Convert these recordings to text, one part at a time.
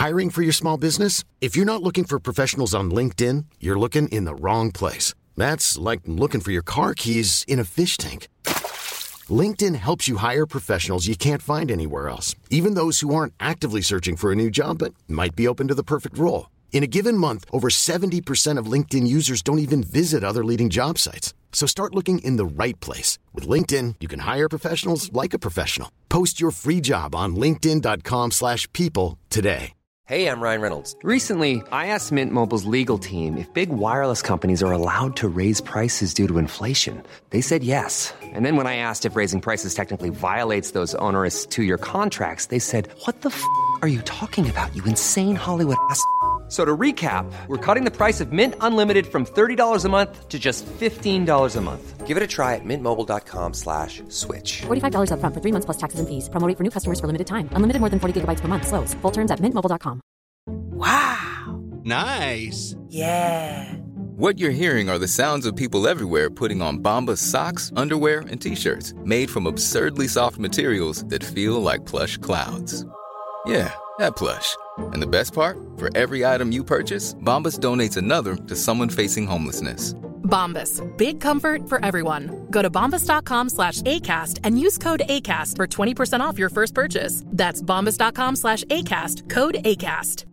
Hiring for your small business? If you're not looking for professionals on LinkedIn, you're looking in the wrong place. That's like looking for your car keys in a fish tank. LinkedIn helps you hire professionals you can't find anywhere else, even those who aren't actively searching for a new job but might be open to the perfect role. In a given month, over 70% of LinkedIn users don't even visit other leading job sites. So start looking in the right place. With LinkedIn, you can hire professionals like a professional. Post your free job on linkedin.com/people today. Hey, I'm Ryan Reynolds. Recently, I asked Mint Mobile's legal team if big wireless companies are allowed to raise prices due to inflation. They said yes. And then when I asked if raising prices technically violates those onerous two-year contracts, they said, "What the f*** are you talking about, you insane Hollywood ass?" So to recap, we're cutting the price of Mint Unlimited from $30 a month to just $15 a month. Give it a try at mintmobile.com/switch. $45 up front for 3 months plus taxes and fees. Promo rate for new customers for limited time. Unlimited more than 40 gigabytes per month. Slows full terms at mintmobile.com. Wow. Nice. Yeah. What you're hearing are the sounds of people everywhere putting on Bombas socks, underwear, and T-shirts made from absurdly soft materials that feel like plush clouds. Yeah, that plush. And the best part? For every item you purchase, Bombas donates another to someone facing homelessness. Bombas. Big comfort for everyone. Go to bombas.com/ACAST and use code ACAST for 20% off your first purchase. That's bombas.com/ACAST. Code ACAST.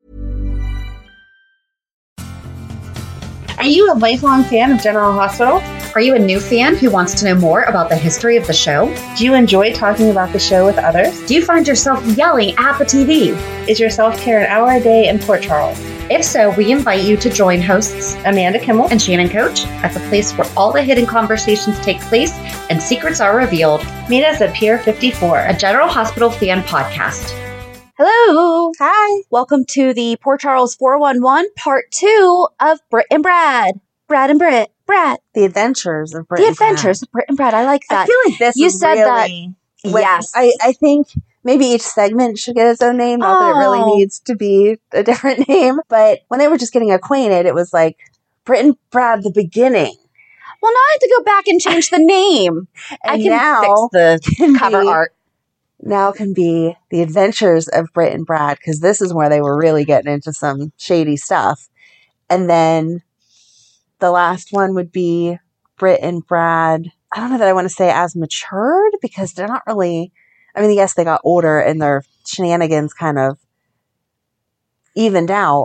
Are you a lifelong fan of General Hospital? Are you a new fan who wants to know more about the history of the show? Do you enjoy talking about the show with others? Do you find yourself yelling at the TV? Is your self-care an hour a day in Port Charles? If so, we invite you to join hosts Amanda Kimmel and Shannon Coach at the place where all the hidden conversations take place and secrets are revealed. Meet us at Pier 54, a General Hospital fan podcast. Hello. Hi. Welcome to the Port Charles 411 part 2 of Britt and Brad. Brad and Britt. Brad. The Adventures of Britt The and Brad. Adventures of Britt and Brad. I like that. I feel like this you is said really, that. Yes. I think maybe each segment should get its own name. Not that it really needs to be a different name. But when they were just getting acquainted, it was like Britt and Brad, the beginning. Well, now I have to go back and change the name. And I can now fix the cover art. Now can be The Adventures of Britt and Brad, because this is where they were really getting into some shady stuff. And then the last one would be Britt and Brad. I don't know that I want to say as matured, because they're not really, I mean, yes, they got older and their shenanigans kind of evened out.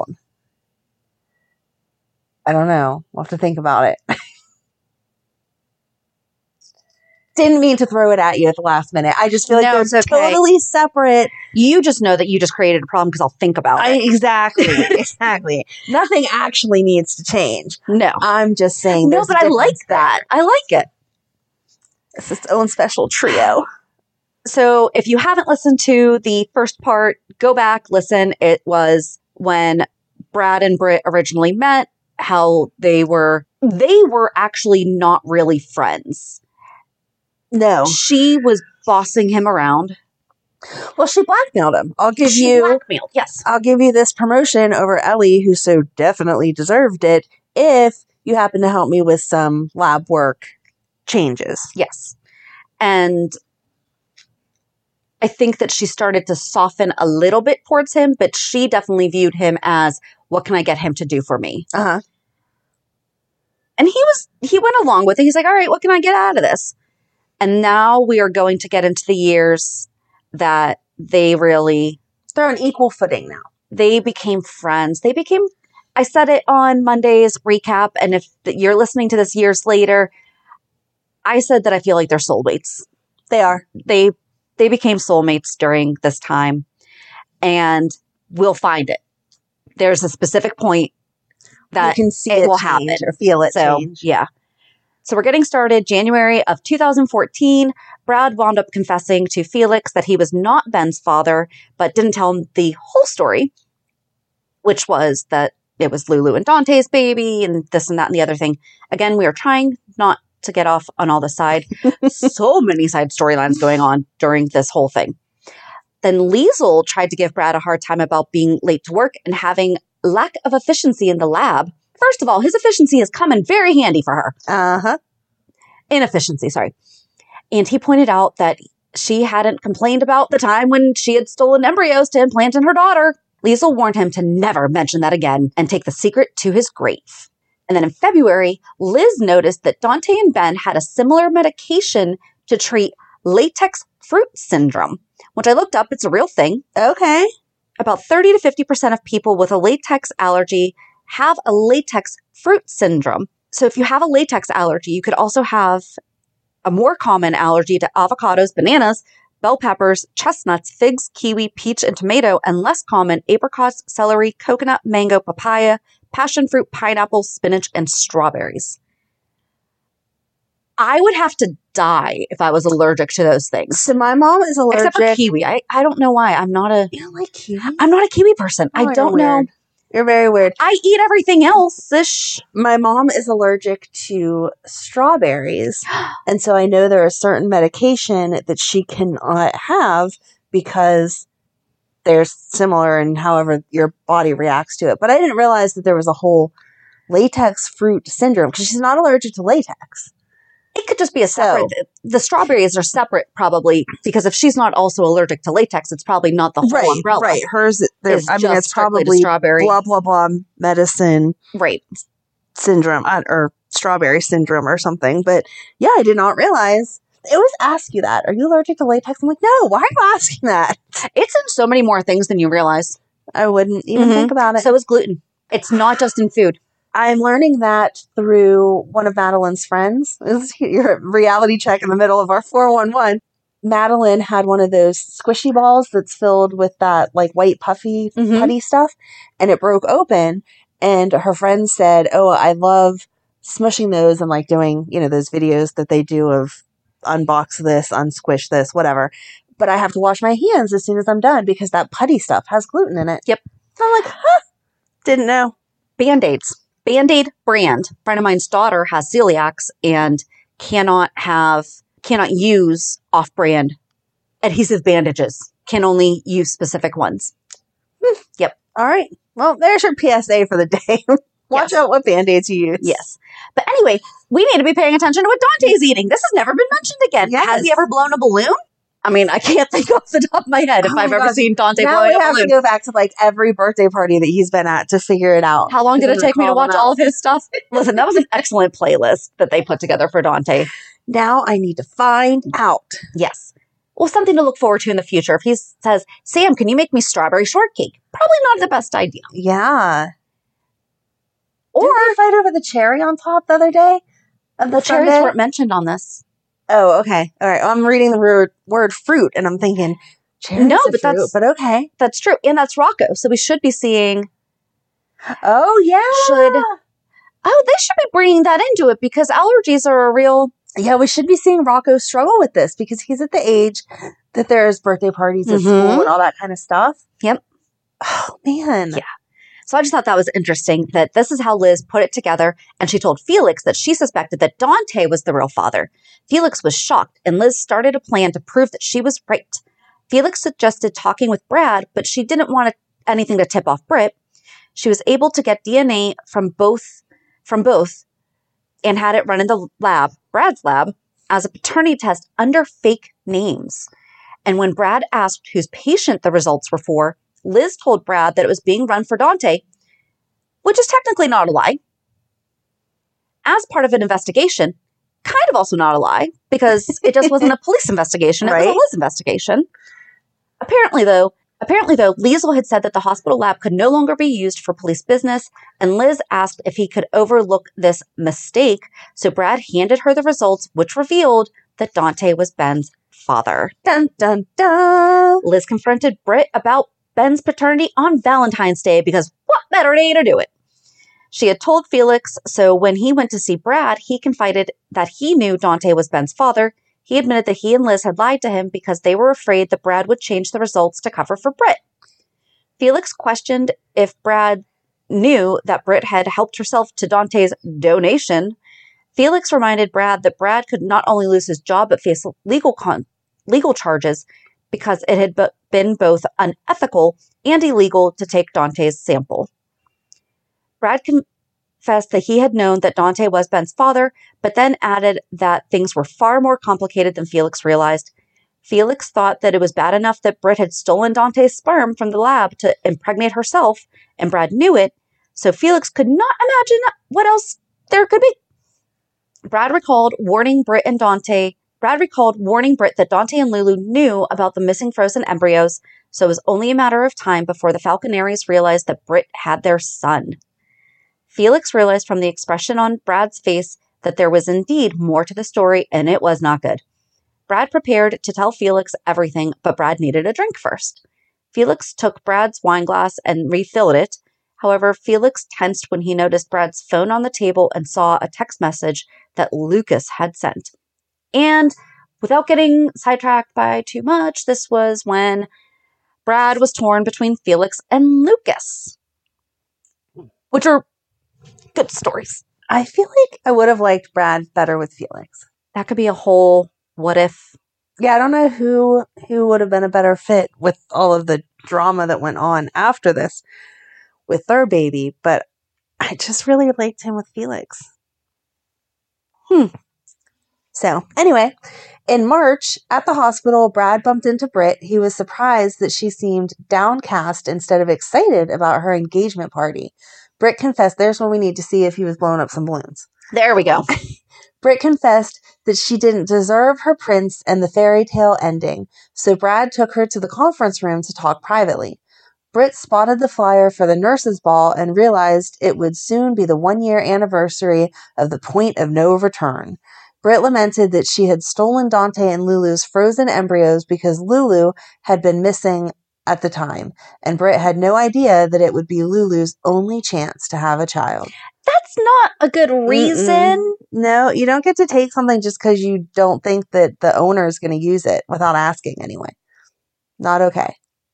I don't know. We'll have to think about it. Didn't mean to throw it at you at the last minute. I just feel like they're totally separate. You just know that you just created a problem because I'll think about it. Exactly. Exactly. Nothing actually needs to change. No. I'm just saying. No, but I like that. I like it. It's its own special trio. So if you haven't listened to the first part, go back, listen. It was when Brad and Britt originally met, how they were actually not really friends. No. She was bossing him around. Well, she blackmailed him. Blackmailed, yes. I'll give you this promotion over Ellie, who so definitely deserved it, if you happen to help me with some lab work changes. Yes. And I think that she started to soften a little bit towards him, but she definitely viewed him as, what can I get him to do for me? Uh-huh. And he went along with it. He's like, all right, what can I get out of this? And now we are going to get into the years that they're on equal footing now. They became friends. I said it on Monday's recap. And if you're listening to this years later, I said that I feel like they're soulmates. They are. They became soulmates during this time, and we'll find it. There's a specific point that you can see it will change happen or feel it change. Yeah. So we're getting started. January of 2014, Brad wound up confessing to Felix that he was not Ben's father, but didn't tell him the whole story, which was that it was Lulu and Dante's baby and this and that and the other thing. Again, we are trying not to get off on all the side. So many side storylines going on during this whole thing. Then Liesl tried to give Brad a hard time about being late to work and having lack of efficiency in the lab. First of all, his efficiency has come in very handy for her. Uh-huh. Inefficiency, sorry. And he pointed out that she hadn't complained about the time when she had stolen embryos to implant in her daughter. Liesl warned him to never mention that again and take the secret to his grave. And then in February, Liz noticed that Dante and Ben had a similar medication to treat latex fruit syndrome, which I looked up. It's a real thing. Okay. About 30 to 50% of people with a latex allergy have a latex fruit syndrome. So if you have a latex allergy, you could also have a more common allergy to avocados, bananas, bell peppers, chestnuts, figs, kiwi, peach, and tomato, and less common apricots, celery, coconut, mango, papaya, passion fruit, pineapple, spinach, and strawberries. I would have to die if I was allergic to those things. So my mom is allergic. Except for kiwi. I don't know why. You don't like kiwi? I'm not a kiwi person. Oh, I don't know. weird. You're very weird. I eat everything else. My mom is allergic to strawberries. And so I know there is certain medication that she cannot have because they're similar in however your body reacts to it. But I didn't realize that there was a whole latex fruit syndrome because she's not allergic to latex. It could just be a separate. The strawberries are separate probably because if she's not also allergic to latex, it's probably not the whole umbrella. Right. Hers, it's probably strawberry. Blah, blah, blah medicine. Right. Syndrome or strawberry syndrome or something. But yeah, I did not realize. They always ask you that. Are you allergic to latex? I'm like, no, why are you asking that? It's in so many more things than you realize. I wouldn't even think about it. So is gluten. It's not just in food. I'm learning that through one of Madeline's friends. This is your reality check in the middle of our 411. Madeline had one of those squishy balls that's filled with that like white puffy putty stuff, and it broke open. And her friend said, "Oh, I love smushing those and like doing, those videos that they do of unbox this, unsquish this, whatever. But I have to wash my hands as soon as I'm done because that putty stuff has gluten in it." Yep. So I'm like, didn't know. Band-Aids. Band-Aid brand. A friend of mine's daughter has celiacs and cannot use off-brand adhesive bandages. Can only use specific ones. Yep. All right. Well, there's your PSA for the day. Watch out what Band-Aids you use. Yes. But anyway, we need to be paying attention to what Dante's eating. This has never been mentioned again. Yes. Has he ever blown a balloon? I mean, I can't think off the top of my head if I've ever seen Dante now blowing a we have balloon. to go back to like every birthday party that he's been at to figure it out. How long did it take me to watch all of his stuff? Listen, that was an excellent playlist that they put together for Dante. Now I need to find out. Yes. Well, something to look forward to in the future. If he says, "Sam, can you make me strawberry shortcake?" Probably not the best idea. Yeah. Or did they fight over the cherry on top the other day? The cherries weren't mentioned on this. Oh, okay. All right. I'm reading the word fruit and I'm thinking, cherry no, but fruit, but okay. That's true. And that's Rocco. So we should be seeing. Oh, yeah. They should be bringing that into it because allergies are a real. Yeah, we should be seeing Rocco struggle with this because he's at the age that there's birthday parties at school and all that kind of stuff. Yep. Oh, man. Yeah. So I just thought that was interesting that this is how Liz put it together. And she told Felix that she suspected that Dante was the real father. Felix was shocked and Liz started a plan to prove that she was right. Felix suggested talking with Brad, but she didn't want anything to tip off Britt. She was able to get DNA from both and had it run in the lab, Brad's lab, as a paternity test under fake names. And when Brad asked whose patient the results were for, Liz told Brad that it was being run for Dante, which is technically not a lie. As part of an investigation, kind of also not a lie, because it just wasn't a police investigation. It was a Liz investigation. Apparently, though, Liesl had said that the hospital lab could no longer be used for police business, and Liz asked if he could overlook this mistake, so Brad handed her the results, which revealed that Dante was Ben's father. Dun, dun, dun. Liz confronted Britt about Ben's paternity on Valentine's Day because what better day to do it? She had told Felix, so when he went to see Brad, he confided that he knew Dante was Ben's father. He admitted that he and Liz had lied to him because they were afraid that Brad would change the results to cover for Britt. Felix questioned if Brad knew that Britt had helped herself to Dante's donation. Felix reminded Brad that Brad could not only lose his job but face legal charges because it had been both unethical and illegal to take Dante's sample. Brad confessed that he had known that Dante was Ben's father, but then added that things were far more complicated than Felix realized. Felix thought that it was bad enough that Britt had stolen Dante's sperm from the lab to impregnate herself, and Brad knew it, so Felix could not imagine what else there could be. Brad recalled warning Britt that Dante and Lulu knew about the missing frozen embryos, so it was only a matter of time before the Falconeries realized that Britt had their son. Felix realized from the expression on Brad's face that there was indeed more to the story, and it was not good. Brad prepared to tell Felix everything, but Brad needed a drink first. Felix took Brad's wine glass and refilled it. However, Felix tensed when he noticed Brad's phone on the table and saw a text message that Lucas had sent. And without getting sidetracked by too much, this was when Brad was torn between Felix and Lucas, which are good stories. I feel like I would have liked Brad better with Felix. That could be a whole what if. Yeah, I don't know who would have been a better fit with all of the drama that went on after this with their baby, but I just really liked him with Felix. So, anyway, in March, at the hospital, Brad bumped into Britt. He was surprised that she seemed downcast instead of excited about her engagement party. Britt confessed, there's when we need to see if he was blowing up some balloons. There we go. Britt confessed that she didn't deserve her prince and the fairy tale ending, so Brad took her to the conference room to talk privately. Britt spotted the flyer for the nurses' ball and realized it would soon be the 1-year anniversary of the point of no return. Britt lamented that she had stolen Dante and Lulu's frozen embryos because Lulu had been missing at the time, and Britt had no idea that it would be Lulu's only chance to have a child. That's not a good reason. No, you don't get to take something just because you don't think that the owner is going to use it without asking anyway. Not okay.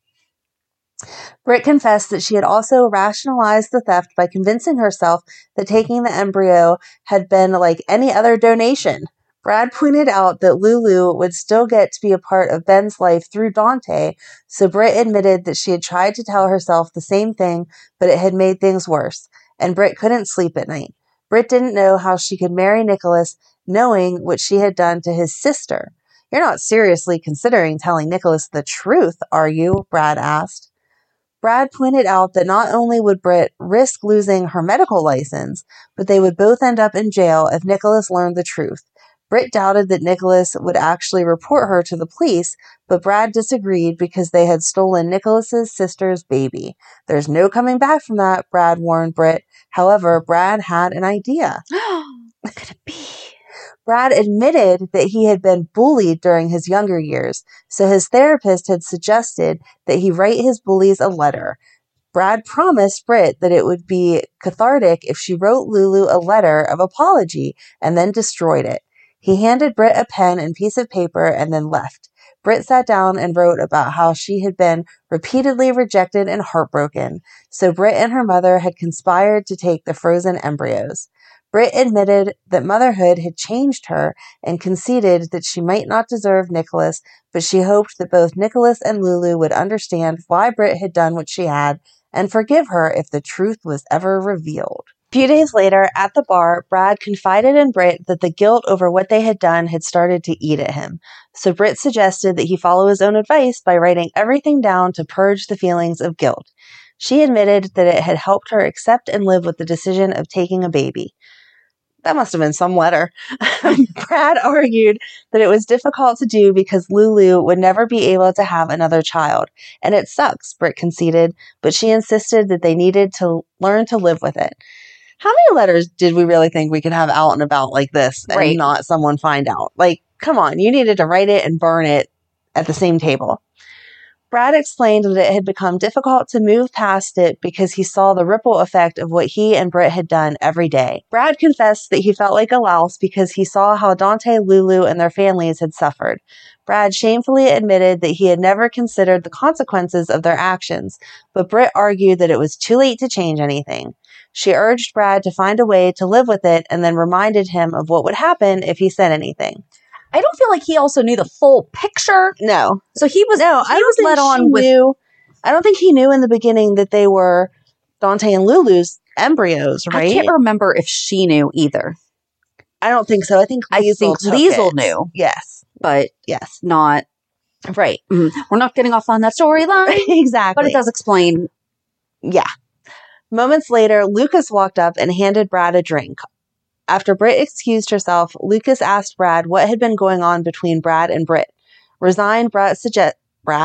Britt confessed that she had also rationalized the theft by convincing herself that taking the embryo had been like any other donation. Brad pointed out that Lulu would still get to be a part of Ben's life through Dante, so Britt admitted that she had tried to tell herself the same thing, but it had made things worse, and Britt couldn't sleep at night. Britt didn't know how she could marry Nicholas knowing what she had done to his sister. You're not seriously considering telling Nicholas the truth, are you? Brad asked. Brad pointed out that not only would Britt risk losing her medical license, but they would both end up in jail if Nicholas learned the truth. Britt doubted that Nicholas would actually report her to the police, but Brad disagreed because they had stolen Nicholas's sister's baby. There's no coming back from that, Brad warned Britt. However, Brad had an idea. What could it be? Brad admitted that he had been bullied during his younger years, so his therapist had suggested that he write his bullies a letter. Brad promised Britt that it would be cathartic if she wrote Lulu a letter of apology and then destroyed it. He handed Britt a pen and piece of paper and then left. Britt sat down and wrote about how she had been repeatedly rejected and heartbroken, so Britt and her mother had conspired to take the frozen embryos. Britt admitted that motherhood had changed her and conceded that she might not deserve Nicholas, but she hoped that both Nicholas and Lulu would understand why Britt had done what she had and forgive her if the truth was ever revealed. A few days later, at the bar, Brad confided in Britt that the guilt over what they had done had started to eat at him. So Britt suggested that he follow his own advice by writing everything down to purge the feelings of guilt. She admitted that it had helped her accept and live with the decision of taking a baby. That must have been some letter. Brad argued that it was difficult to do because Lulu would never be able to have another child. And it sucks, Britt conceded, but she insisted that they needed to learn to live with it. How many letters did we really think we could have out and about like this and not someone find out? Like, come on, you needed to write it and burn it at the same table. Brad explained that it had become difficult to move past it because he saw the ripple effect of what he and Britt had done every day. Brad confessed that he felt like a louse because he saw how Dante, Lulu, and their families had suffered. Brad shamefully admitted that he had never considered the consequences of their actions, but Britt argued that it was too late to change anything. She urged Brad to find a way to live with it and then reminded him of what would happen if he said anything. I don't feel like he also knew the full picture. No. So he was led on with... I don't think he knew in the beginning that they were Dante and Lulu's embryos, right? I can't remember if she knew either. I don't think so. I think Liesl knew. Yes. But yes, not Right. We're not getting off on that storyline. Exactly. But it does explain. Yeah. Moments later, Lucas walked up and handed Brad a drink. After Britt excused herself, Lucas asked Brad what had been going on between Brad and Britt. Resigned, Brad suggested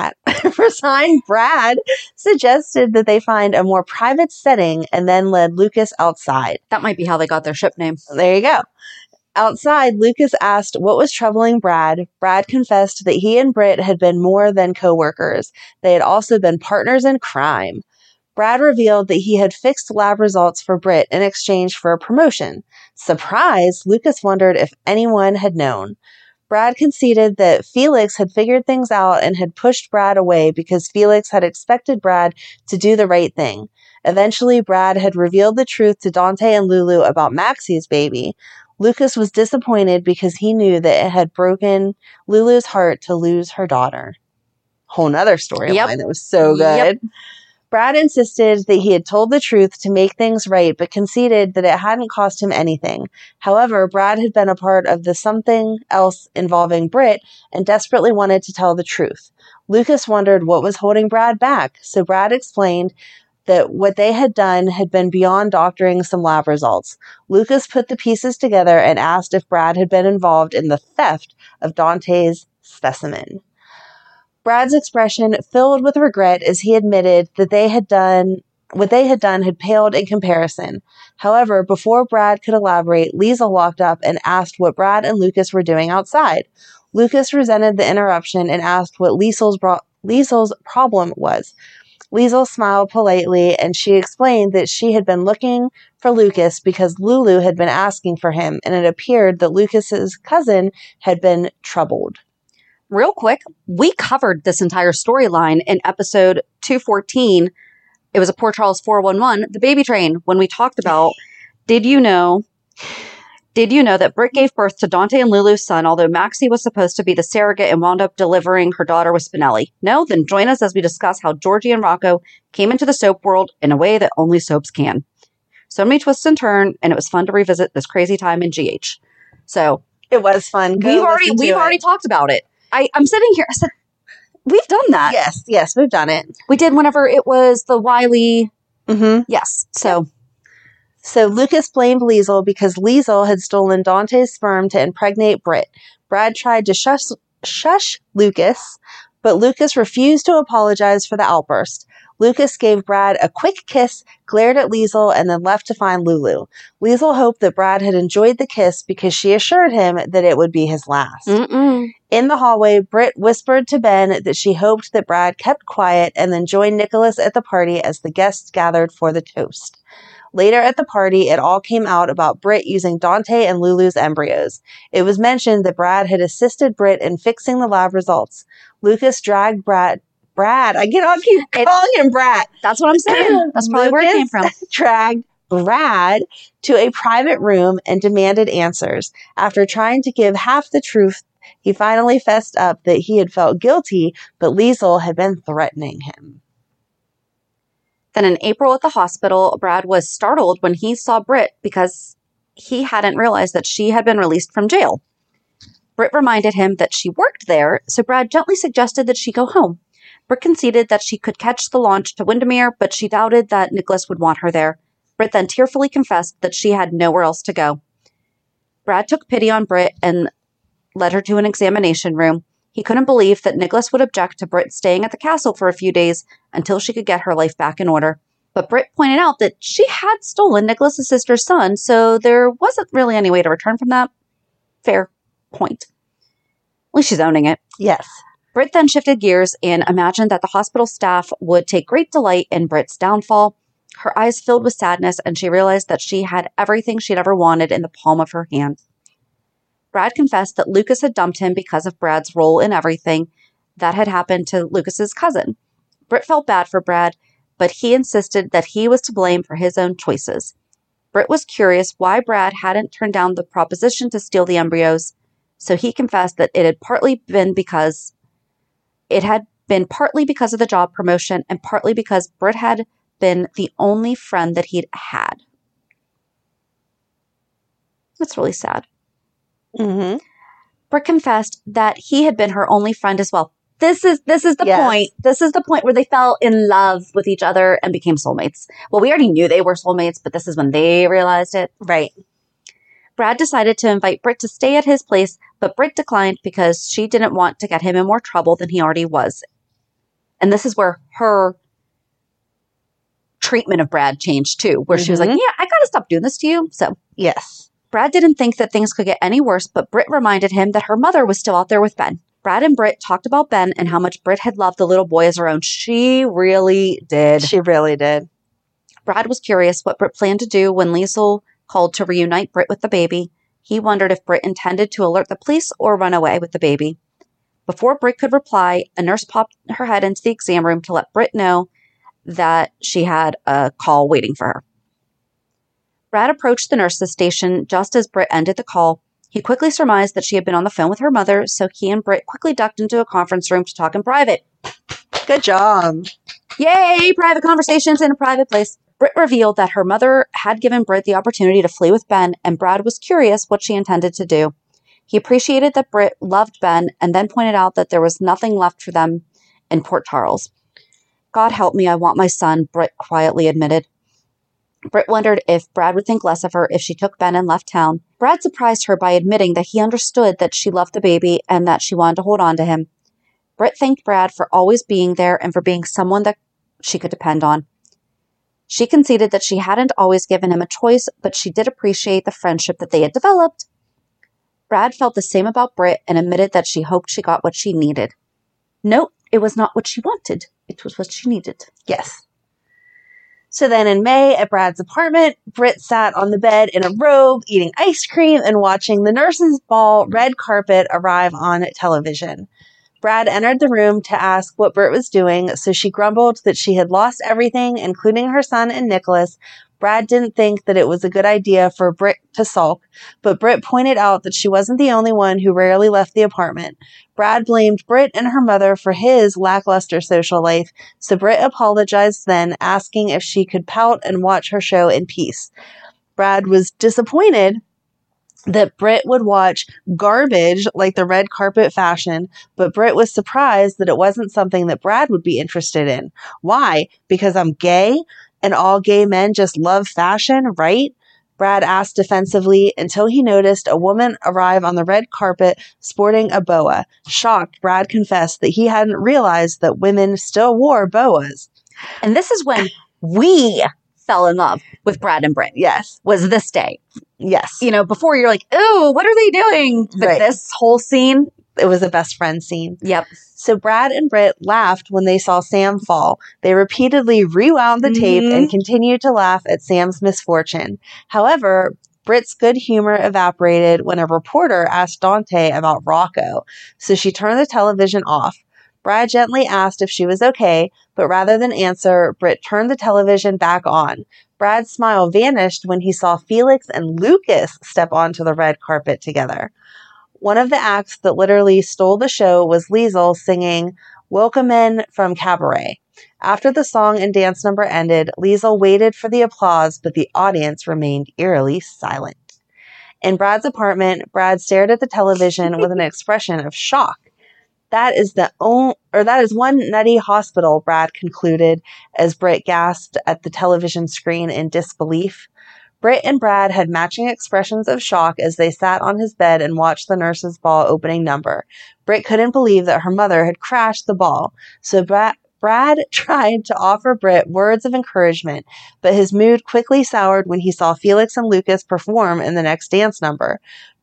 that they find a more private setting and then led Lucas outside. That might be how they got their ship name. There you go. Outside, Lucas asked what was troubling Brad. Brad confessed that he and Britt had been more than co-workers. They had also been partners in crime. Brad revealed that he had fixed lab results for Britt in exchange for a promotion. Surprised, Lucas wondered if anyone had known. Brad conceded that Felix had figured things out and had pushed Brad away because Felix had expected Brad to do the right thing. Eventually, Brad had revealed the truth to Dante and Lulu about Maxie's baby. Lucas was disappointed because he knew that it had broken Lulu's heart to lose her daughter. Whole nother storyline that was so good. Yep. Brad insisted that he had told the truth to make things right, but conceded that it hadn't cost him anything. However, Brad had been a part of the something else involving Britt and desperately wanted to tell the truth. Lucas wondered what was holding Brad back, so Brad explained that what they had done had been beyond doctoring some lab results. Lucas put the pieces together and asked if Brad had been involved in the theft of Dante's specimen. Brad's expression filled with regret as he admitted that what they had done had paled in comparison. However, before Brad could elaborate, Liesl walked up and asked what Brad and Lucas were doing outside. Lucas resented the interruption and asked what Liesl's problem was. Liesl smiled politely, and she explained that she had been looking for Lucas because Lulu had been asking for him, and it appeared that Lucas's cousin had been troubled. Real quick, we covered this entire storyline in episode 214. It was a Port Charles 411, the baby train, when we talked about, did you know that Britt gave birth to Dante and Lulu's son, although Maxie was supposed to be the surrogate and wound up delivering her daughter with Spinelli? No? Then join us as we discuss how Georgie and Rocco came into the soap world in a way that only soaps can. So many twists and turns, and it was fun to revisit this crazy time in GH. So it was fun. We've already talked about it. I'm sitting here. I said, we've done that. Yes, we've done it. We did whenever it was the Wiley. Mm-hmm. Yes. So Lucas blamed Liesl because Liesl had stolen Dante's sperm to impregnate Britt. Brad tried to shush Lucas, but Lucas refused to apologize for the outburst. Lucas gave Brad a quick kiss, glared at Liesl, and then left to find Lulu. Liesl hoped that Brad had enjoyed the kiss because she assured him that it would be his last. In the hallway, Britt whispered to Ben that she hoped that Brad kept quiet and then joined Nicholas at the party as the guests gathered for the toast. Later at the party, it all came out about Britt using Dante and Lulu's embryos. It was mentioned that Brad had assisted Britt in fixing the lab results. Lucas dragged Brad, I keep calling him Brad. That's what I'm saying. That's probably where it came from. Dragged Brad to a private room and demanded answers. After trying to give half the truth, he finally fessed up that he had felt guilty, but Liesl had been threatening him. Then in April at the hospital, Brad was startled when he saw Britt because he hadn't realized that she had been released from jail. Britt reminded him that she worked there, so Brad gently suggested that she go home. Britt conceded that she could catch the launch to Windermere, but she doubted that Nicholas would want her there. Britt then tearfully confessed that she had nowhere else to go. Brad took pity on Britt and led her to an examination room. He couldn't believe that Nicholas would object to Britt staying at the castle for a few days until she could get her life back in order. But Britt pointed out that she had stolen Nicholas's sister's son, so there wasn't really any way to return from that. Fair point. At least she's owning it. Yes. Britt then shifted gears and imagined that the hospital staff would take great delight in Britt's downfall. Her eyes filled with sadness, and she realized that she had everything she'd ever wanted in the palm of her hand. Brad confessed that Lucas had dumped him because of Brad's role in everything that had happened to Lucas's cousin. Britt felt bad for Brad, but he insisted that he was to blame for his own choices. Britt was curious why Brad hadn't turned down the proposition to steal the embryos, so he confessed that it had partly been because of the job promotion and partly because Britt had been the only friend that he'd had. That's really sad. Mm-hmm. Britt confessed that he had been her only friend as well. This is the point. This is the point where they fell in love with each other and became soulmates. Well, we already knew they were soulmates, but this is when they realized it. Right. Brad decided to invite Britt to stay at his place, but Britt declined because she didn't want to get him in more trouble than he already was. And this is where her treatment of Brad changed too, where she was like, yeah, I gotta stop doing this to you. So, yes. Brad didn't think that things could get any worse, but Britt reminded him that her mother was still out there with Ben. Brad and Britt talked about Ben and how much Britt had loved the little boy as her own. She really did. She really did. Brad was curious what Britt planned to do when Liesl called to reunite Britt with the baby. He wondered if Britt intended to alert the police or run away with the baby. Before Britt could reply, a nurse popped her head into the exam room to let Britt know that she had a call waiting for her. Brad approached the nurse's station just as Britt ended the call. He quickly surmised that she had been on the phone with her mother, so he and Britt quickly ducked into a conference room to talk in private. Good job. Yay, private conversations in a private place. Britt revealed that her mother had given Britt the opportunity to flee with Ben, and Brad was curious what she intended to do. He appreciated that Britt loved Ben and then pointed out that there was nothing left for them in Port Charles. God help me, I want my son, Britt quietly admitted. Britt wondered if Brad would think less of her if she took Ben and left town. Brad surprised her by admitting that he understood that she loved the baby and that she wanted to hold on to him. Britt thanked Brad for always being there and for being someone that she could depend on. She conceded that she hadn't always given him a choice, but she did appreciate the friendship that they had developed. Brad felt the same about Britt and admitted that she hoped she got what she needed. Note, it was not what she wanted. It was what she needed. Yes. So then in May at Brad's apartment, Britt sat on the bed in a robe, eating ice cream and watching the nurse's ball red carpet arrive on television. Brad entered the room to ask what Britt was doing, so she grumbled that she had lost everything, including her son and Nicholas. Brad didn't think that it was a good idea for Britt to sulk, but Britt pointed out that she wasn't the only one who rarely left the apartment. Brad blamed Britt and her mother for his lackluster social life, so Britt apologized then, asking if she could pout and watch her show in peace. Brad was disappointed that Britt would watch garbage like the red carpet fashion, but Britt was surprised that it wasn't something that Brad would be interested in. Why? Because I'm gay? And all gay men just love fashion, right? Brad asked defensively until he noticed a woman arrive on the red carpet sporting a boa. Shocked, Brad confessed that he hadn't realized that women still wore boas. And this is when we fell in love with Brad and Britt. Yes. Was this day. Yes. You know, before you're like, ooh, what are they doing? But Right. this whole scene. It was a best friend scene. Yep. So Brad and Britt laughed when they saw Sam fall. They repeatedly rewound the tape and continued to laugh at Sam's misfortune. However, Britt's good humor evaporated when a reporter asked Dante about Rocco, so she turned the television off. Brad gently asked if she was okay, but rather than answer, Britt turned the television back on. Brad's smile vanished when he saw Felix and Lucas step onto the red carpet together. One of the acts that literally stole the show was Liesl singing Welcome In from Cabaret. After the song and dance number ended, Liesl waited for the applause, but the audience remained eerily silent. In Brad's apartment, Brad stared at the television with an expression of shock. That is one nutty hospital, Brad concluded as Britt gasped at the television screen in disbelief. Britt and Brad had matching expressions of shock as they sat on his bed and watched the nurse's ball opening number. Britt couldn't believe that her mother had crashed the ball, so Brad tried to offer Britt words of encouragement, but his mood quickly soured when he saw Felix and Lucas perform in the next dance number.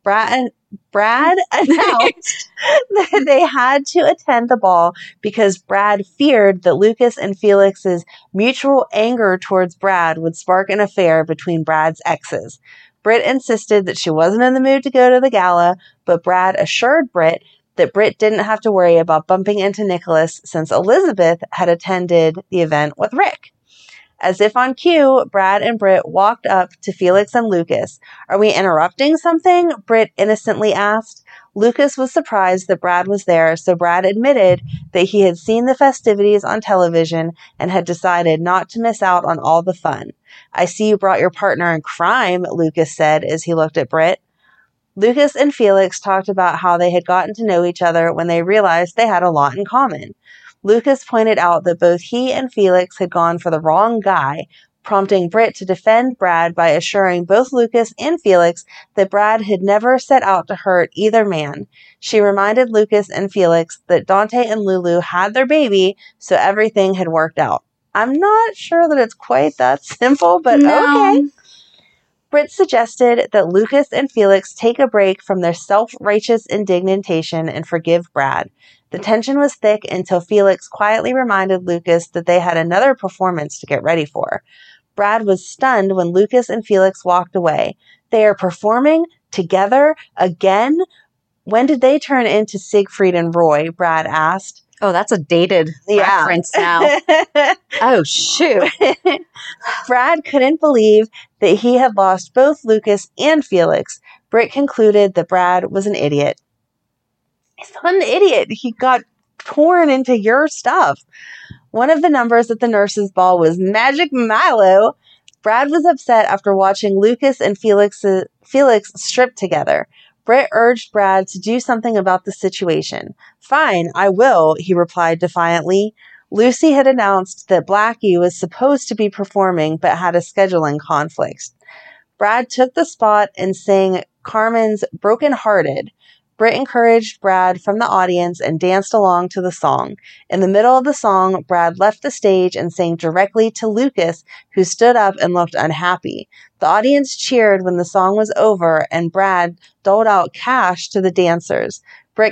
Brad announced that they had to attend the ball because Brad feared that Lucas and Felix's mutual anger towards Brad would spark an affair between Brad's exes. Britt insisted that she wasn't in the mood to go to the gala, but Brad assured Britt that Britt didn't have to worry about bumping into Nicholas since Elizabeth had attended the event with Rick. As if on cue, Brad and Britt walked up to Felix and Lucas. "Are we interrupting something?" Britt innocently asked. Lucas was surprised that Brad was there, so Brad admitted that he had seen the festivities on television and had decided not to miss out on all the fun. "I see you brought your partner in crime," Lucas said as he looked at Britt. Lucas and Felix talked about how they had gotten to know each other when they realized they had a lot in common. Lucas pointed out that both he and Felix had gone for the wrong guy, prompting Britt to defend Brad by assuring both Lucas and Felix that Brad had never set out to hurt either man. She reminded Lucas and Felix that Dante and Lulu had their baby, so everything had worked out. I'm not sure that it's quite that simple, but okay. Britt suggested that Lucas and Felix take a break from their self-righteous indignation and forgive Brad. The tension was thick until Felix quietly reminded Lucas that they had another performance to get ready for. Brad was stunned when Lucas and Felix walked away. They are performing together again? When did they turn into Siegfried and Roy? Brad asked. Oh, that's a dated reference now. Oh, shoot. Brad couldn't believe that he had lost both Lucas and Felix. Britt concluded that Brad was an idiot. He's not an idiot. He got torn into your stuff. One of the numbers at the nurses' ball was Magic Milo. Brad was upset after watching Lucas and Felix strip together. Britt urged Brad to do something about the situation. Fine, I will, he replied defiantly. Lucy had announced that Blackie was supposed to be performing but had a scheduling conflict. Brad took the spot and sang Carmen's Broken Hearted. Britt encouraged Brad from the audience and danced along to the song. In the middle of the song, Brad left the stage and sang directly to Lucas, who stood up and looked unhappy. The audience cheered when the song was over, and Brad doled out cash to the dancers. Britt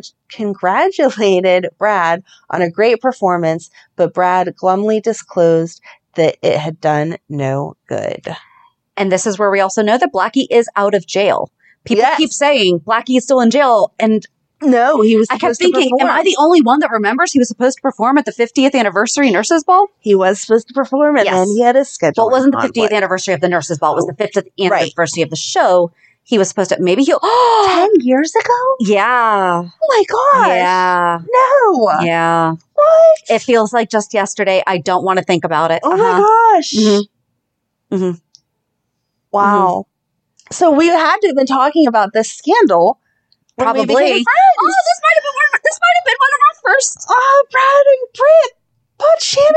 congratulated Brad on a great performance, but Brad glumly disclosed that it had done no good. And this is where we also know that Blackie is out of jail. People keep saying Blackie is still in jail, and no, he was supposed I kept thinking, am I the only one that remembers he was supposed to perform at the 50th anniversary Nurses Ball? He was supposed to perform, and then he had a schedule. Well, it wasn't the 50th anniversary of the Nurses Ball. It was the 50th anniversary of the show. He was supposed to, maybe he'll... 10 years ago? Yeah. Oh my gosh. Yeah. No. Yeah. What? It feels like just yesterday. I don't want to think about it. Oh my gosh. Mm-hmm. Mm-hmm. Wow. Mm-hmm. So we had to have been talking about this scandal. Probably. Oh, this might have been one of our first. Oh, Brad and Britt put Shannon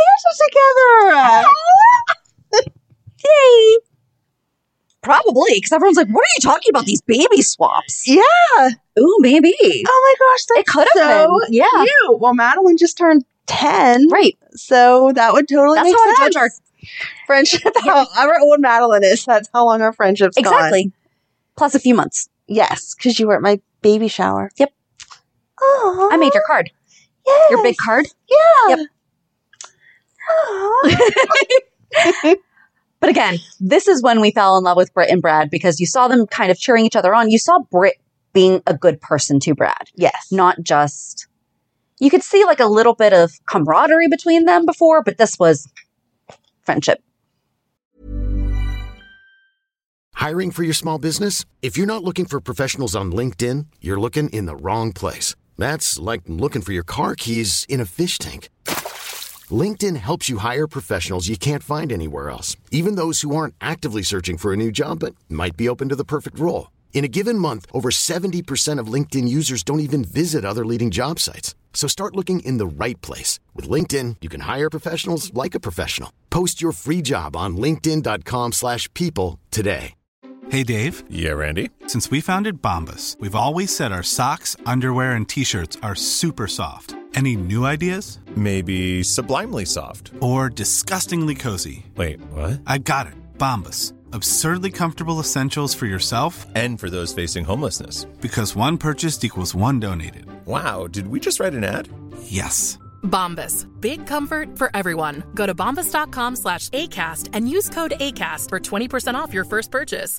and Amanda together. Yay. Probably, because everyone's like, what are you talking about? These baby swaps. Yeah. Ooh, maybe. Oh my gosh. It could have been. Yeah. Cute. Well, Madeline just turned 10. Right. So that would totally make sense. That's how I judge our friendship. However old Madeline is, that's how long our friendship's gone. Exactly. Plus a few months. Yes, because you were at my baby shower. Yep. Aww. I made your card. Yes. Your big card? Yeah. Yep. But again, this is when we fell in love with Britt and Brad, because you saw them kind of cheering each other on. You saw Britt being a good person to Brad. Yes. Not just... You could see like a little bit of camaraderie between them before, but this was friendship. Hiring for your small business? If you're not looking for professionals on LinkedIn, you're looking in the wrong place. That's like looking for your car keys in a fish tank. LinkedIn helps you hire professionals you can't find anywhere else, even those who aren't actively searching for a new job but might be open to the perfect role. In a given month, over 70% of LinkedIn users don't even visit other leading job sites. So start looking in the right place. With LinkedIn, you can hire professionals like a professional. Post your free job on linkedin.com/people today. Hey, Dave. Yeah, Randy. Since we founded Bombas, we've always said our socks, underwear, and T-shirts are super soft. Any new ideas? Maybe sublimely soft. Or disgustingly cozy. Wait, what? I got it. Bombas. Absurdly comfortable essentials for yourself and for those facing homelessness. Because one purchased equals one donated. Wow, did we just write an ad? Yes. Bombas. Big comfort for everyone. Go to bombas.com/ACAST and use code ACAST for 20% off your first purchase.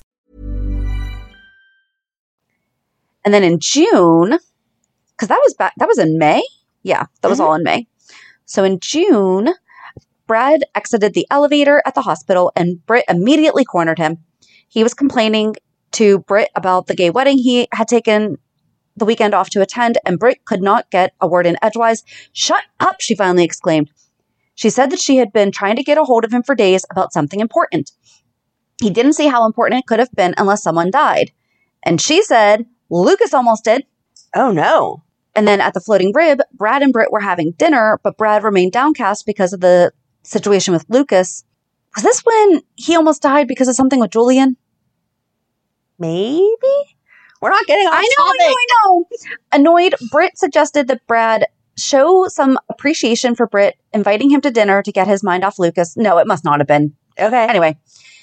And then in June, because that was in May? Yeah, that was all in May. So in June, Brad exited the elevator at the hospital and Britt immediately cornered him. He was complaining to Britt about the gay wedding he had taken the weekend off to attend, and Britt could not get a word in edgewise. Shut up, she finally exclaimed. She said that she had been trying to get a hold of him for days about something important. He didn't see how important it could have been unless someone died. And she said, Lucas almost did. Oh, no. And then at the Floating Rib, Brad and Britt were having dinner, but Brad remained downcast because of the situation with Lucas. Was this when he almost died because of something with Julian? Maybe? We're not getting off topic. I know. Annoyed, Britt suggested that Brad show some appreciation for Britt, inviting him to dinner to get his mind off Lucas. No, it must not have been. Okay. Anyway.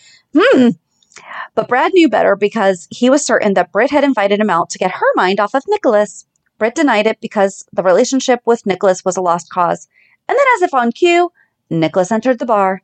But Brad knew better because he was certain that Britt had invited him out to get her mind off of Nicholas. Britt denied it because the relationship with Nicholas was a lost cause. And then as if on cue, Nicholas entered the bar.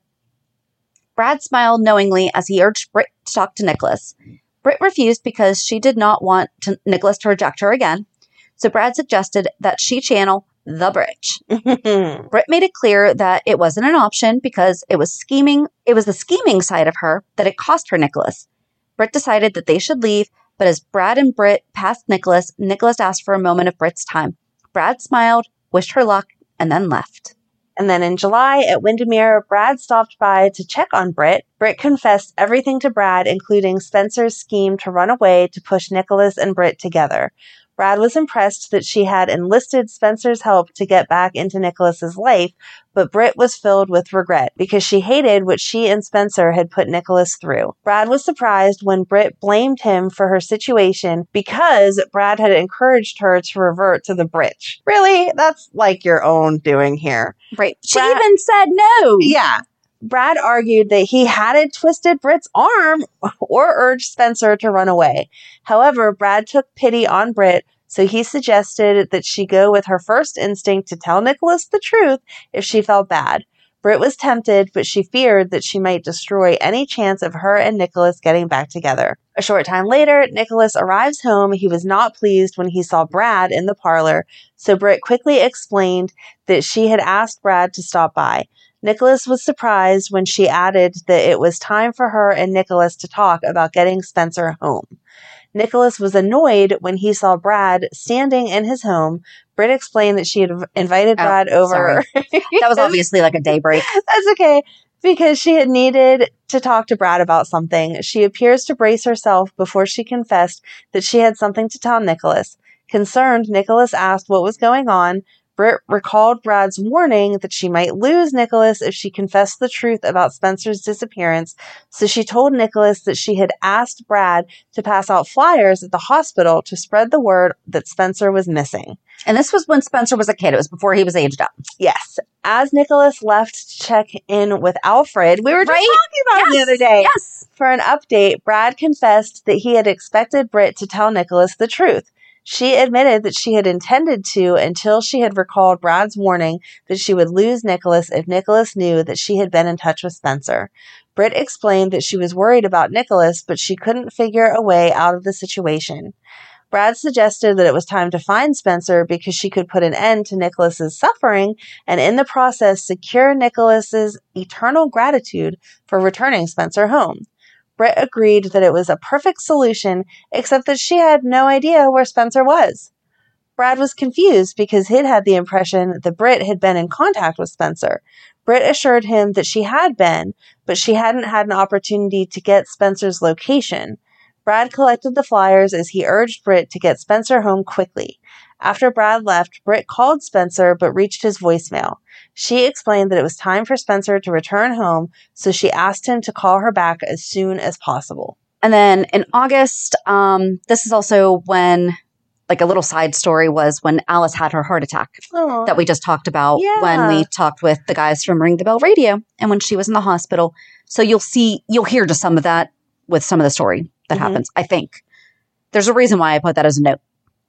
Brad smiled knowingly as he urged Britt to talk to Nicholas. Britt refused because she did not want Nicholas to reject her again. So Brad suggested that she channel the bridge. Britt made it clear that it wasn't an option because it was scheming. It was the scheming side of her that it cost her Nicholas. Britt decided that they should leave, but as Brad and Britt passed Nicholas, Nicholas asked for a moment of Britt's time. Brad smiled, wished her luck, and then left. And then in July at Windermere, Brad stopped by to check on Britt. Britt confessed everything to Brad, including Spencer's scheme to run away to push Nicholas and Britt together. Brad was impressed that she had enlisted Spencer's help to get back into Nicholas's life, but Britt was filled with regret because she hated what she and Spencer had put Nicholas through. Brad was surprised when Britt blamed him for her situation because Brad had encouraged her to revert to the bridge. Really? That's like your own doing here. Right. She even said no. Yeah. Brad argued that he hadn't twisted Britt's arm or urged Spencer to run away. However, Brad took pity on Britt, so he suggested that she go with her first instinct to tell Nicholas the truth if she felt bad. Britt was tempted, but she feared that she might destroy any chance of her and Nicholas getting back together. A short time later, Nicholas arrives home. He was not pleased when he saw Brad in the parlor, so Britt quickly explained that she had asked Brad to stop by. Nicholas was surprised when she added that it was time for her and Nicholas to talk about getting Spencer home. Nicholas was annoyed when he saw Brad standing in his home. Britt explained that she had invited Brad over. That was obviously like a daybreak. That's okay, because she had needed to talk to Brad about something. She appears to brace herself before she confessed that she had something to tell Nicholas. Concerned, Nicholas asked what was going on. Britt recalled Brad's warning that she might lose Nicholas if she confessed the truth about Spencer's disappearance, so she told Nicholas that she had asked Brad to pass out flyers at the hospital to spread the word that Spencer was missing. And this was when Spencer was a kid. It was before he was aged up. Yes. As Nicholas left to check in with Alfred, we were just talking about him the other day. Yes. For an update, Brad confessed that he had expected Britt to tell Nicholas the truth. She admitted that she had intended to until she had recalled Brad's warning that she would lose Nicholas if Nicholas knew that she had been in touch with Spencer. Britt explained that she was worried about Nicholas, but she couldn't figure a way out of the situation. Brad suggested that it was time to find Spencer because she could put an end to Nicholas's suffering and in the process secure Nicholas's eternal gratitude for returning Spencer home. Britt agreed that it was a perfect solution, except that she had no idea where Spencer was. Brad was confused because he'd had the impression that Britt had been in contact with Spencer. Britt assured him that she had been, but she hadn't had an opportunity to get Spencer's location. Brad collected the flyers as he urged Britt to get Spencer home quickly. After Brad left, Britt called Spencer but reached his voicemail. She explained that it was time for Spencer to return home, so she asked him to call her back as soon as possible. And then in August, this is also when, like a little side story was when Alice had her heart attack that we just talked about when we talked with the guys from Ring the Bell Radio and when she was in the hospital. So you'll hear just some of that with some of the story that happens, I think. There's a reason why I put that as a note.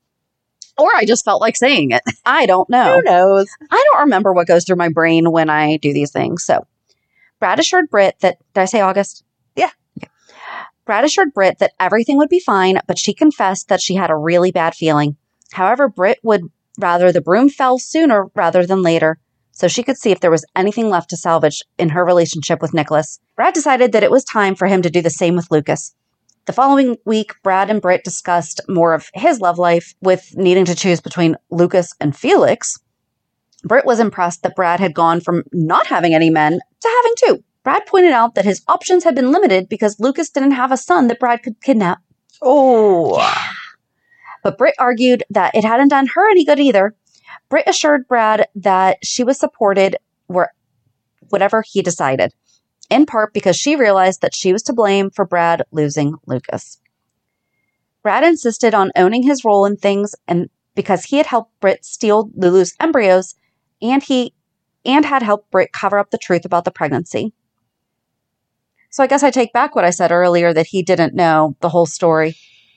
Or I just felt like saying it. I don't know. Who knows? I don't remember what goes through my brain when I do these things. So Brad assured Britt that, did I say August? Yeah. Okay. Brad assured Britt that everything would be fine, but she confessed that she had a really bad feeling. However, Britt would rather the broom fell sooner rather than later, so she could see if there was anything left to salvage in her relationship with Nicholas. Brad decided that it was time for him to do the same with Lucas. The following week, Brad and Britt discussed more of his love life with needing to choose between Lucas and Felix. Britt was impressed that Brad had gone from not having any men to having two. Brad pointed out that his options had been limited because Lucas didn't have a son that Brad could kidnap. Oh. Yeah. But Britt argued that it hadn't done her any good either. Britt assured Brad that she was supported whatever he decided, in part because she realized that she was to blame for Brad losing Lucas. Brad insisted on owning his role in things, and because he had helped Britt steal Lulu's embryos, and had helped Britt cover up the truth about the pregnancy. So I guess I take back what I said earlier, that he didn't know the whole story.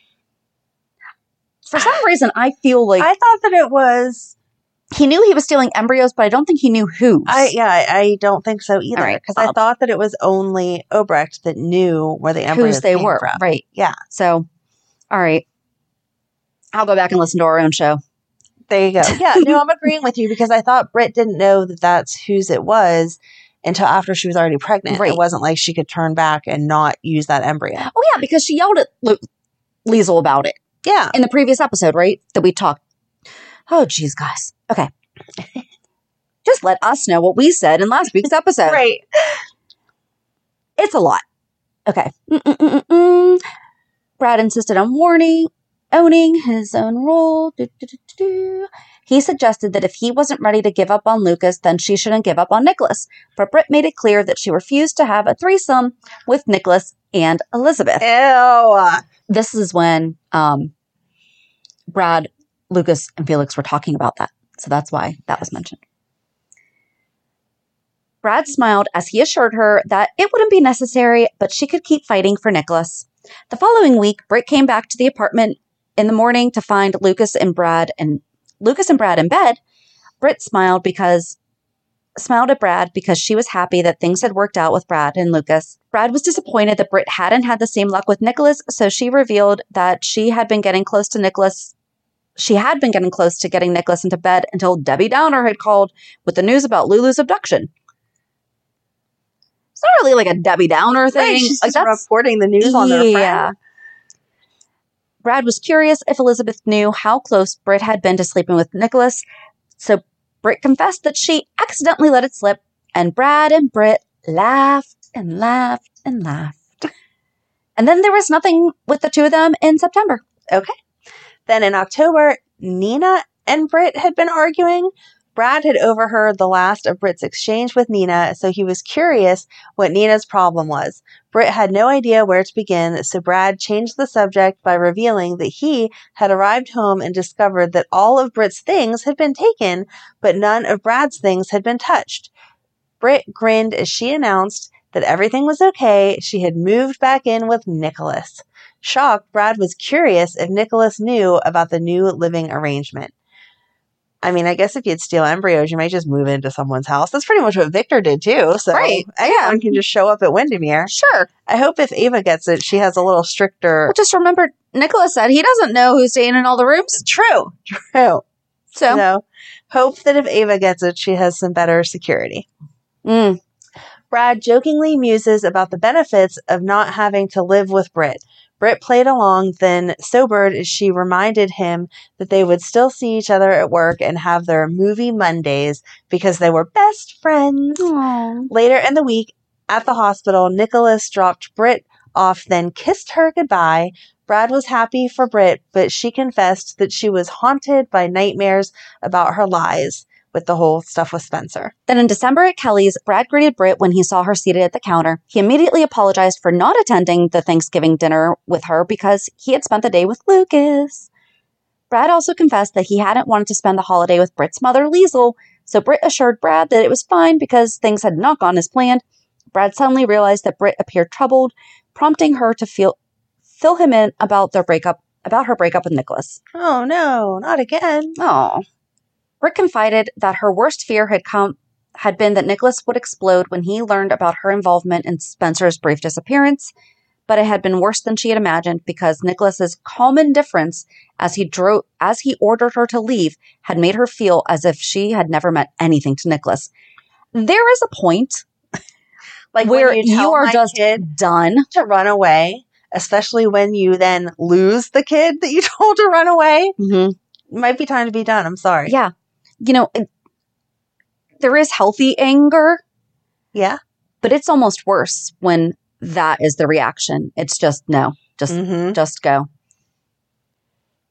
For some reason, I feel like... I thought that it was... He knew he was stealing embryos, but I don't think he knew whose. I don't think so either. Right, Because I thought that it was only Obrecht that knew where the embryos came were. from. Right. Yeah. So, all right. I'll go back and listen to our own show. There you go. Yeah, no, I'm agreeing with you because I thought Britt didn't know that that's whose it was until after she was already pregnant. Right. It wasn't like she could turn back and not use that embryo. Oh, yeah, because she yelled at Liesel about it. Yeah. In the previous episode, right? That we talked. Oh, geez, guys. Okay. Just let us know what we said in last week's episode. Right. It's a lot. Okay. Brad insisted on owning his own role. He suggested that if he wasn't ready to give up on Lucas, then she shouldn't give up on Nicholas. But Britt made it clear that she refused to have a threesome with Nicholas and Elizabeth. Ew. This is when Brad, Lucas, and Felix were talking about that. So that's why that was mentioned. Brad smiled as he assured her that it wouldn't be necessary, but she could keep fighting for Nicholas. The following week, Britt came back to the apartment in the morning to find Lucas and Brad in bed. Britt smiled at Brad because she was happy that things had worked out with Brad and Lucas. Brad was disappointed that Britt hadn't had the same luck with Nicholas, so she revealed that she had been getting close to getting Nicholas into bed until Debbie Downer had called with the news about Lulu's abduction. It's not really like a Debbie Downer thing. Right, she's like just reporting the news on their friend. Brad was curious if Elizabeth knew how close Britt had been to sleeping with Nicholas, so Britt confessed that she accidentally let it slip, and Brad and Britt laughed and laughed and laughed. And then there was nothing with the two of them in September. Okay. Then in October, Nina and Britt had been arguing. Brad had overheard the last of Britt's exchange with Nina, so he was curious what Nina's problem was. Britt had no idea where to begin, so Brad changed the subject by revealing that he had arrived home and discovered that all of Britt's things had been taken, but none of Brad's things had been touched. Britt grinned as she announced that everything was okay. She had moved back in with Nicholas. Shocked, Brad was curious if Nicholas knew about the new living arrangement. I mean, I guess if you'd steal embryos, you might just move into someone's house. That's pretty much what Victor did too. So anyone can just show up at Windermere. Sure. I hope if Ava gets it, she has a little stricter... Well, just remember, Nicholas said he doesn't know who's staying in all the rooms. True. So hope that if Ava gets it, she has some better security. Brad jokingly muses about the benefits of not having to live with Britt. Britt played along, then sobered as she reminded him that they would still see each other at work and have their movie Mondays because they were best friends. Aww. Later in the week, at the hospital, Nicholas dropped Britt off, then kissed her goodbye. Brad was happy for Britt, but she confessed that she was haunted by nightmares about her lies with the whole stuff with Spencer. Then in December at Kelly's, Brad greeted Britt when he saw her seated at the counter. He immediately apologized for not attending the Thanksgiving dinner with her because he had spent the day with Lucas. Brad also confessed that he hadn't wanted to spend the holiday with Britt's mother, Liesel, so Britt assured Brad that it was fine because things had not gone as planned. Brad suddenly realized that Britt appeared troubled, prompting her to fill him in about her breakup with Nicholas. Oh no, not again. Oh. Britt confided that her worst fear had been that Nicholas would explode when he learned about her involvement in Spencer's brief disappearance, but it had been worse than she had imagined because Nicholas's calm indifference as he ordered her to leave had made her feel as if she had never meant anything to Nicholas. There is a point like where when you are just done to run away, especially when you then lose the kid that you told to run away. Mm-hmm. It might be time to be done. I'm sorry. Yeah. You know, there is healthy anger. Yeah. But it's almost worse when that is the reaction. It's just, no, just go.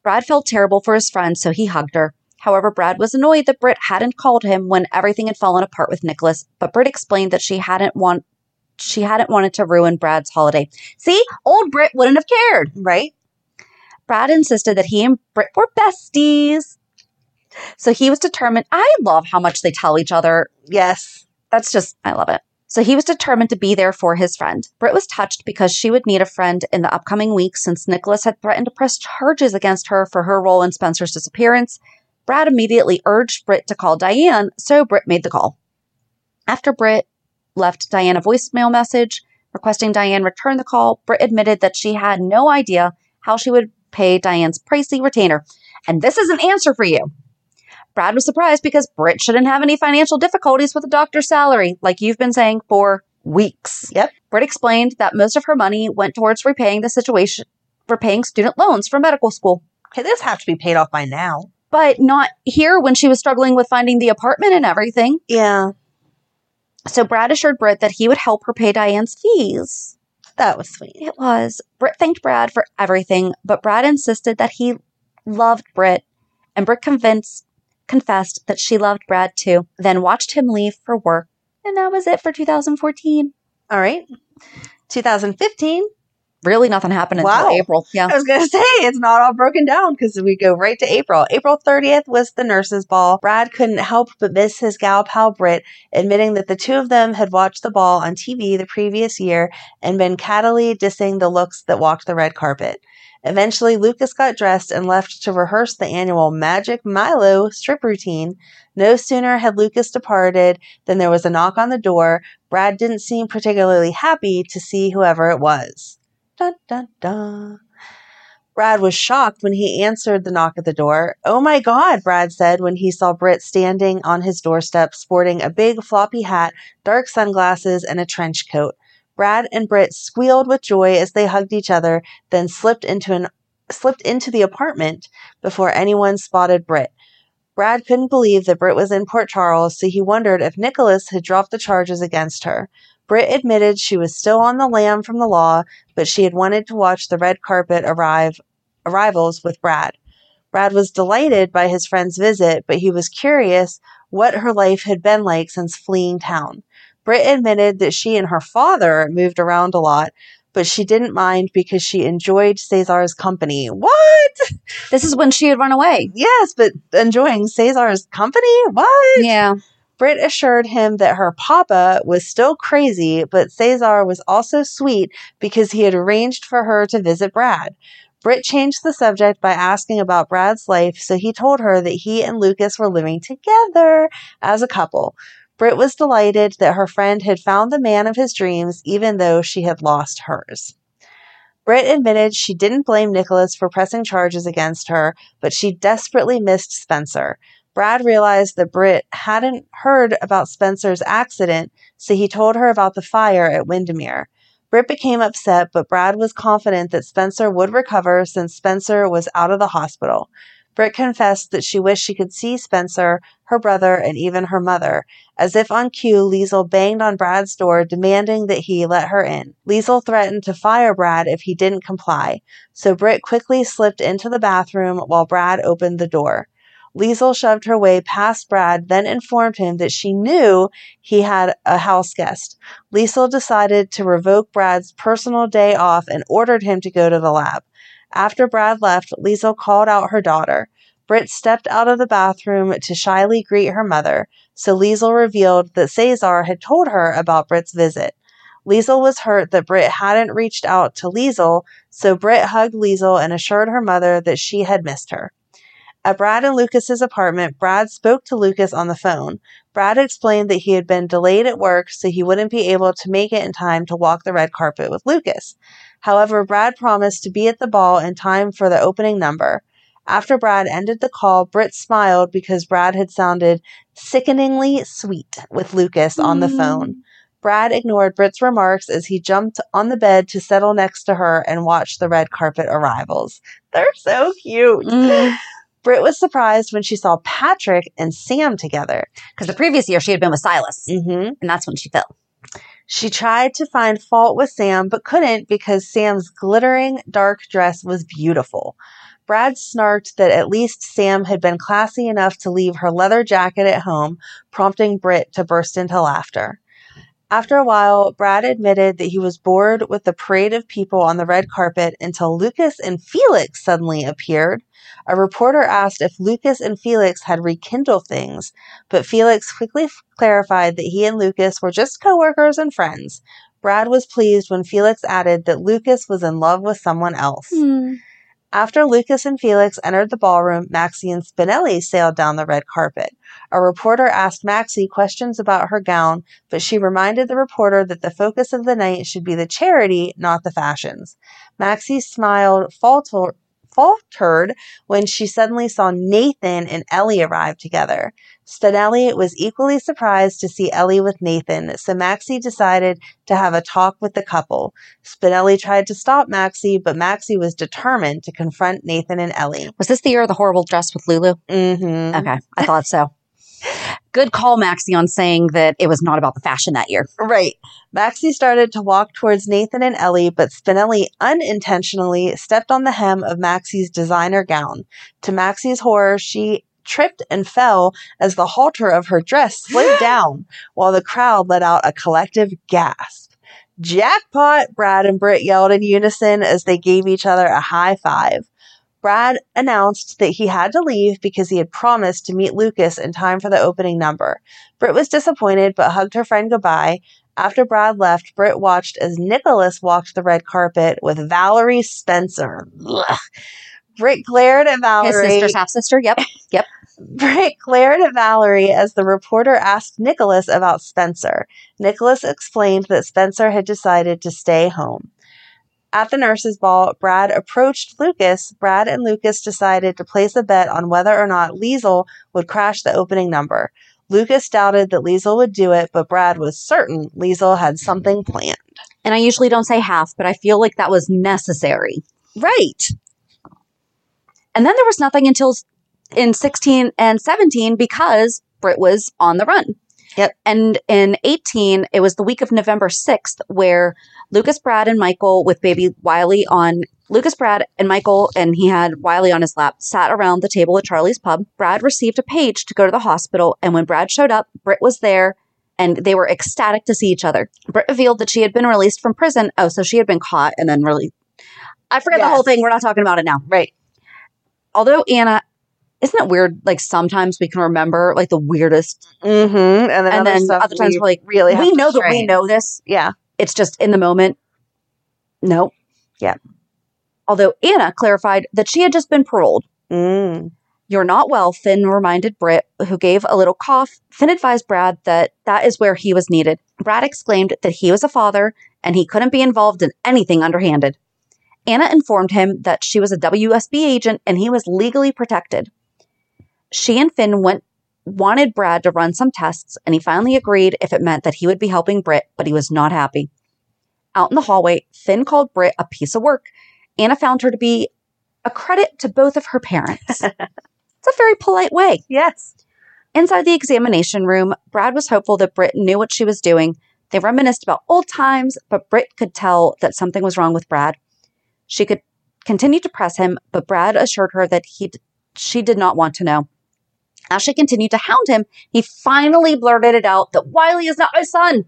Brad felt terrible for his friend, so he hugged her. However, Brad was annoyed that Britt hadn't called him when everything had fallen apart with Nicholas, but Britt explained that she hadn't wanted to ruin Brad's holiday. See? Old Britt wouldn't have cared. Right? Brad insisted that he and Britt were besties. So he was determined. I love how much they tell each other. Yes. That's just, I love it. So he was determined to be there for his friend. Britt was touched because she would need a friend in the upcoming weeks since Nicholas had threatened to press charges against her for her role in Spencer's disappearance. Brad immediately urged Britt to call Diane, so Britt made the call. After Britt left Diane a voicemail message requesting Diane return the call, Britt admitted that she had no idea how she would pay Diane's pricey retainer. And this is an answer for you. Brad was surprised because Britt shouldn't have any financial difficulties with a doctor's salary, like you've been saying for weeks. Yep. Britt explained that most of her money went towards repaying student loans for medical school. Okay, this have to be paid off by now. But not here when she was struggling with finding the apartment and everything. Yeah. So Brad assured Britt that he would help her pay Diane's fees. That was sweet. It was. Britt thanked Brad for everything, but Brad insisted that he loved Britt, and Britt confessed that she loved Brad too, then watched him leave for work. And that was it for 2014. All right. 2015. Really nothing happened until April. Yeah. I was going to say, it's not all broken down because we go right to April. April 30th was the nurses' ball. Brad couldn't help but miss his gal pal Britt, admitting that the two of them had watched the ball on TV the previous year and been cattily dissing the looks that walked the red carpet. Eventually, Lucas got dressed and left to rehearse the annual Magic Milo strip routine. No sooner had Lucas departed than there was a knock on the door. Brad didn't seem particularly happy to see whoever it was. Dun, dun, dun. Brad was shocked when he answered the knock at the door. "Oh my God," Brad said when he saw Britt standing on his doorstep sporting a big floppy hat, dark sunglasses, and a trench coat. Brad and Britt squealed with joy as they hugged each other, then slipped into the apartment before anyone spotted Britt. Brad couldn't believe that Britt was in Port Charles, so he wondered if Nicholas had dropped the charges against her. Britt admitted she was still on the lam from the law, but she had wanted to watch the red carpet arrivals with Brad. Brad was delighted by his friend's visit, but he was curious what her life had been like since fleeing town. Britt admitted that she and her father moved around a lot, but she didn't mind because she enjoyed Cesar's company. What? This is when she had run away. Yes, but enjoying Cesar's company? What? Yeah. Britt assured him that her papa was still crazy, but Cesar was also sweet because he had arranged for her to visit Brad. Britt changed the subject by asking about Brad's life, so he told her that he and Lucas were living together as a couple. Britt was delighted that her friend had found the man of his dreams, even though she had lost hers. Britt admitted she didn't blame Nicholas for pressing charges against her, but she desperately missed Spencer. Brad realized that Britt hadn't heard about Spencer's accident, so he told her about the fire at Windermere. Britt became upset, but Brad was confident that Spencer would recover since Spencer was out of the hospital. Britt confessed that she wished she could see Spencer, her brother, and even her mother. As if on cue, Liesl banged on Brad's door, demanding that he let her in. Liesl threatened to fire Brad if he didn't comply, so Britt quickly slipped into the bathroom while Brad opened the door. Liesl shoved her way past Brad, then informed him that she knew he had a house guest. Liesl decided to revoke Brad's personal day off and ordered him to go to the lab. After Brad left, Liesl called out her daughter. Britt stepped out of the bathroom to shyly greet her mother, so Liesl revealed that Cesar had told her about Britt's visit. Liesl was hurt that Britt hadn't reached out to Liesl, so Britt hugged Liesl and assured her mother that she had missed her. At Brad and Lucas's apartment, Brad spoke to Lucas on the phone. Brad explained that he had been delayed at work, so he wouldn't be able to make it in time to walk the red carpet with Lucas. However, Brad promised to be at the ball in time for the opening number. After Brad ended the call, Britt smiled because Brad had sounded sickeningly sweet with Lucas on the phone. Brad ignored Britt's remarks as he jumped on the bed to settle next to her and watch the red carpet arrivals. They're so cute. Britt was surprised when she saw Patrick and Sam together. Because the previous year she had been with Silas. And that's when she fell. She tried to find fault with Sam, but couldn't because Sam's glittering dark dress was beautiful. Brad snarked that at least Sam had been classy enough to leave her leather jacket at home, prompting Britt to burst into laughter. After a while, Brad admitted that he was bored with the parade of people on the red carpet until Lucas and Felix suddenly appeared. A reporter asked if Lucas and Felix had rekindled things, but Felix quickly clarified that he and Lucas were just coworkers and friends. Brad was pleased when Felix added that Lucas was in love with someone else. After Lucas and Felix entered the ballroom, Maxie and Spinelli sailed down the red carpet. A reporter asked Maxie questions about her gown, but she reminded the reporter that the focus of the night should be the charity, not the fashions. Maxie's smile faltered when she suddenly saw Nathan and Ellie arrive together. Spinelli was equally surprised to see Ellie with Nathan, so Maxie decided to have a talk with the couple. Spinelli tried to stop Maxie, but Maxie was determined to confront Nathan and Ellie. Was this the year of the horrible dress with Lulu? Mm-hmm. Okay, I thought so. Good call, Maxie, on saying that it was not about the fashion that year. Right. Maxie started to walk towards Nathan and Ellie, but Spinelli unintentionally stepped on the hem of Maxie's designer gown. To Maxie's horror, she tripped and fell as the halter of her dress slid down, while the crowd let out a collective gasp. Jackpot! Brad and Britt yelled in unison as they gave each other a high five. Brad announced that he had to leave because he had promised to meet Lucas in time for the opening number. Britt was disappointed but hugged her friend goodbye. After Brad left, Britt watched as Nicholas walked the red carpet with Valerie Spencer. Ugh. Britt glared at Valerie. His sister's half-sister, yep. Britt glared at Valerie as the reporter asked Nicholas about Spencer. Nicholas explained that Spencer had decided to stay home. At the nurses' ball, Brad approached Lucas. Brad and Lucas decided to place a bet on whether or not Liesl would crash the opening number. Lucas doubted that Liesl would do it, but Brad was certain Liesl had something planned. And I usually don't say half, but I feel like that was necessary. Right. And then there was nothing until in 16 and 17 because Britt was on the run. Yep. And in 18, it was the week of November 6th where Lucas, Brad, and Michael with baby Wiley on Lucas, Brad, and Michael, and he had Wiley on his lap, sat around the table at Charlie's Pub. Brad received a page to go to the hospital, and when Brad showed up, Britt was there, and they were ecstatic to see each other. Britt revealed that she had been released from prison. Oh, so she had been caught and then I forget the whole thing. We're not talking about it now. Right. Although Anna... Isn't it weird? Like sometimes we can remember like the weirdest, mm-hmm. and then other times we're like, really, we know that we know this. Yeah, it's just in the moment. No, yeah. Although Anna clarified that she had just been paroled. You're not well, Finn reminded Britt, who gave a little cough. Finn advised Brad that is where he was needed. Brad exclaimed that he was a father and he couldn't be involved in anything underhanded. Anna informed him that she was a WSB agent and he was legally protected. She and Finn wanted Brad to run some tests, and he finally agreed if it meant that he would be helping Britt, but he was not happy. Out in the hallway, Finn called Britt a piece of work. Anna found her to be a credit to both of her parents. It's a very polite way. Yes. Inside the examination room, Brad was hopeful that Britt knew what she was doing. They reminisced about old times, but Britt could tell that something was wrong with Brad. She could continue to press him, but Brad assured her that she did not want to know. As she continued to hound him, he finally blurted it out that Wiley is not my son.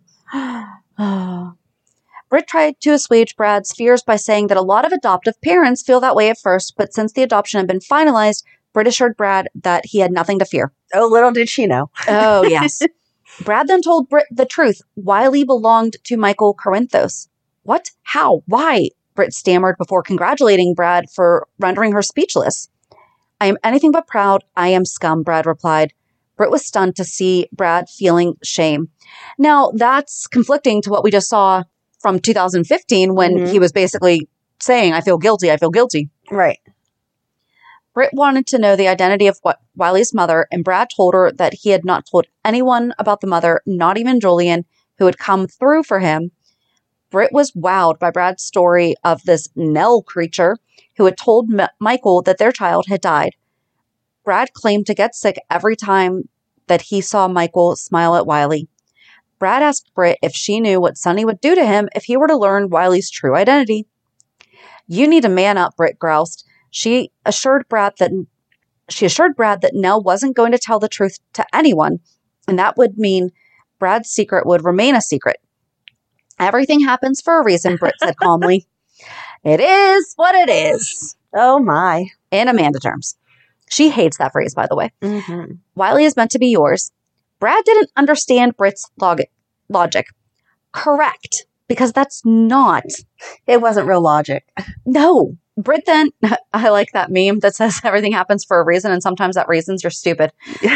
Britt tried to assuage Brad's fears by saying that a lot of adoptive parents feel that way at first, but since the adoption had been finalized, Britt assured Brad that he had nothing to fear. Oh, little did she know. Oh, yes. Brad then told Britt the truth. Wiley belonged to Michael Corinthos. What? How? Why? Britt stammered before congratulating Brad for rendering her speechless. I am anything but proud. I am scum, Brad replied. Britt was stunned to see Brad feeling shame. Now, that's conflicting to what we just saw from 2015 when he was basically saying, I feel guilty, I feel guilty. Right. Britt wanted to know the identity of Wiley's mother, and Brad told her that he had not told anyone about the mother, not even Julian, who had come through for him. Britt was wowed by Brad's story of this Nell creature who had told Michael that their child had died. Brad claimed to get sick every time that he saw Michael smile at Wiley. Brad asked Britt if she knew what Sonny would do to him if he were to learn Wiley's true identity. You need to man up, Britt groused. She assured Brad that Nell wasn't going to tell the truth to anyone, and that would mean Brad's secret would remain a secret. Everything happens for a reason, Britt said calmly. It is what it is. Oh my. In Amanda terms. She hates that phrase, by the way. Mm-hmm. Wiley is meant to be yours. Brad didn't understand Britt's logic. Correct. Because that's not. It wasn't real logic. No. Britt then, I like that meme that says everything happens for a reason, and sometimes that reason's you're stupid.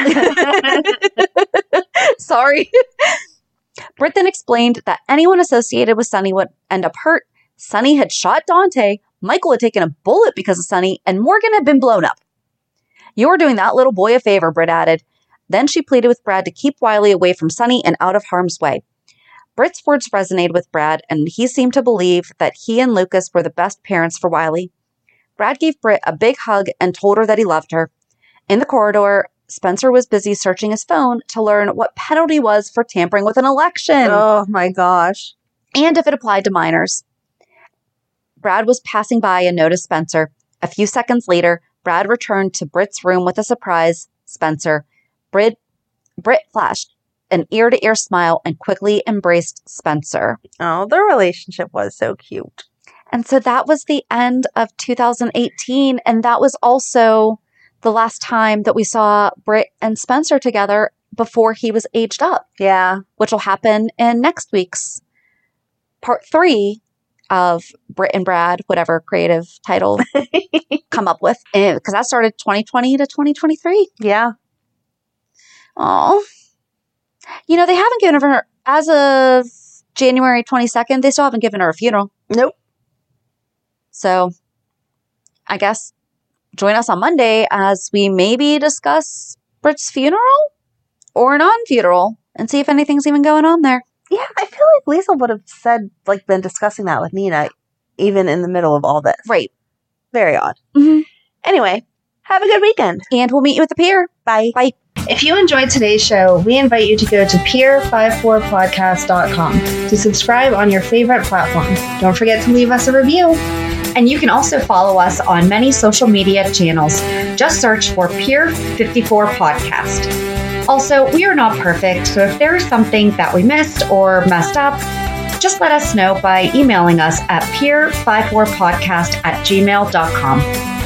Sorry. Britt then explained that anyone associated with Sonny would end up hurt. Sonny had shot Dante, Michael had taken a bullet because of Sonny, and Morgan had been blown up. You're doing that little boy a favor, Britt added. Then she pleaded with Brad to keep Wiley away from Sonny and out of harm's way. Britt's words resonated with Brad, and he seemed to believe that he and Lucas were the best parents for Wiley. Brad gave Britt a big hug and told her that he loved her. In the corridor, Spencer was busy searching his phone to learn what penalty was for tampering with an election. Oh my gosh. And if it applied to minors. Brad was passing by and noticed Spencer. A few seconds later, Brad returned to Britt's room with a surprise, Spencer. Britt flashed an ear-to-ear smile and quickly embraced Spencer. Oh, their relationship was so cute. And so that was the end of 2018, and that was also the last time that we saw Britt and Spencer together before he was aged up. Yeah. Which will happen in next week's part 3 of Britt and Brad, whatever creative title come up with. Because that started 2020 to 2023. Yeah. Oh. You know, they haven't given her, as of January 22nd, they still haven't given her a funeral. Nope. So, I guess join us on Monday as we maybe discuss Britt's funeral or non-funeral and see if anything's even going on there. Yeah, I feel like Lisa would have been discussing that with Nina, even in the middle of all this. Right. Very odd. Mm-hmm. Anyway, have a good weekend. And we'll meet you at the pier. Bye. Bye. If you enjoyed today's show, we invite you to go to peer54podcast.com to subscribe on your favorite platform. Don't forget to leave us a review. And you can also follow us on many social media channels. Just search for Peer54 Podcast. Also, we are not perfect, so if there is something that we missed or messed up, just let us know by emailing us at peer54podcast@gmail.com.